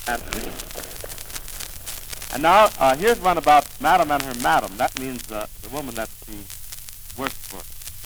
And, and now, here's one about Madam and her madam. That means the woman that she works for.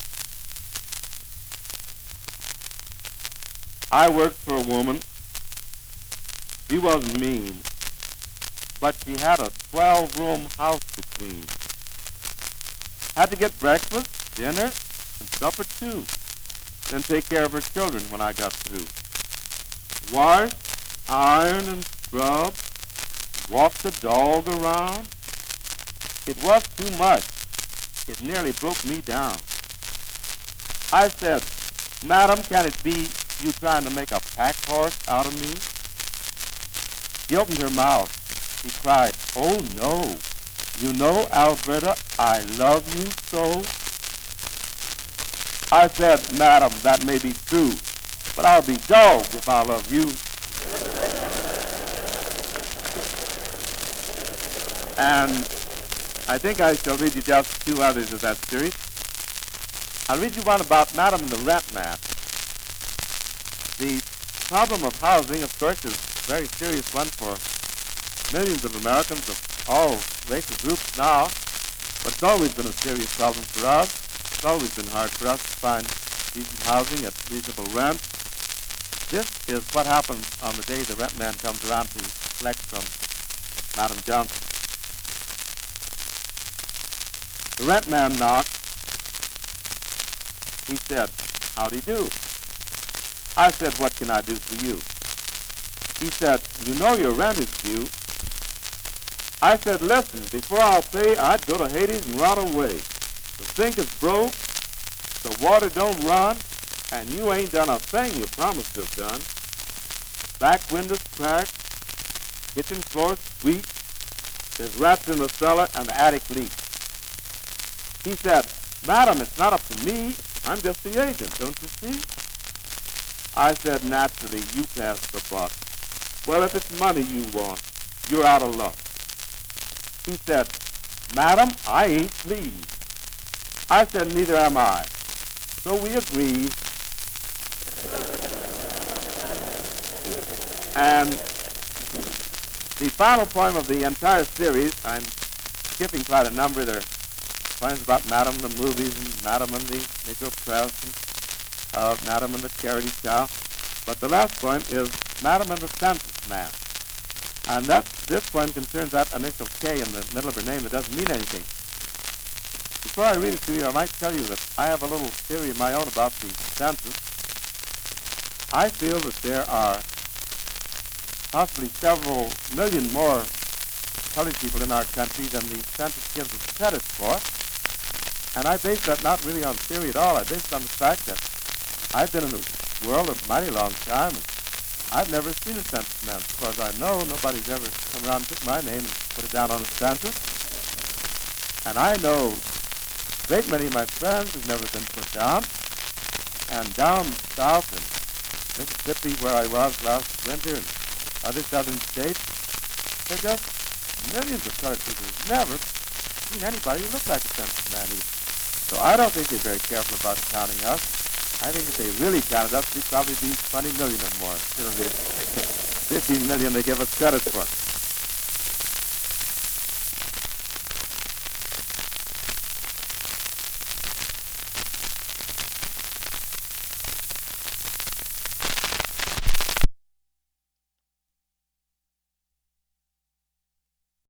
I worked for a woman. She wasn't mean, but she had a 12-room house to clean. Had to get breakfast, dinner, and supper too. Then take care of her children when I got through. Wash, iron, and scrub. Walk the dog around. It was too much. It nearly broke me down. I said, Madam, can it be you trying to make a pack horse out of me? She opened her mouth. She cried, oh no. You know, Alberta, I love you so. I said, Madam, that may be true, but I'll be dogged if I love you. And I think I shall read you just two others of that series. I'll read you one about Madam and the Rent Man. The problem of housing, of course, is a very serious one for millions of Americans of all racial groups now, but it's always been a serious problem for us. It's always been hard for us to find decent housing at reasonable rent. This is what happens on the day the rent man comes around to collect from Madam Johnson. The rent man knocked. He said, howdy do. I said, what can I do for you? He said, you know your rent is due. I said, listen, before I'll pay, I'd go to Hades and rot away. The sink is broke, the water don't run, and you ain't done a thing you promised to have done. Back windows cracked, kitchen floor squeaked, there's rats in the cellar, and the attic leaks. He said, Madam, it's not up to me. I'm just the agent, don't you see? I said, naturally, you pass the buck. Well, if it's money you want, you're out of luck. He said, Madam, I ain't pleased. I said, neither am I. So we agreed. And the final poem of the entire series, I'm skipping quite a number. There are poems about Madam and the movies, and Madam and the Negro Press, and Madam and the Charity Chow. But the last poem is Madam and the Census Man. And this poem concerns that initial K in the middle of her name that doesn't mean anything. Before I read it to you, I might tell you that I have a little theory of my own about the census. I feel that there are possibly several million more colored people in our country than the census gives us credit for. And I base that not really on theory at all. I base it on the fact that I've been in the world a mighty long time, and I've never seen a census man. As far as I know, nobody's ever come around and took my name and put it down on a census. And I know a great many of my friends who've never been put down. And down south in Mississippi, where I was last winter, and other southern states, there are just millions of colored people who've never seen anybody who looks like a census man either. So I don't think they're very careful about counting us. I think if they really counted us, we'd probably be 20 million or more instead of the 15 million they give us credit for.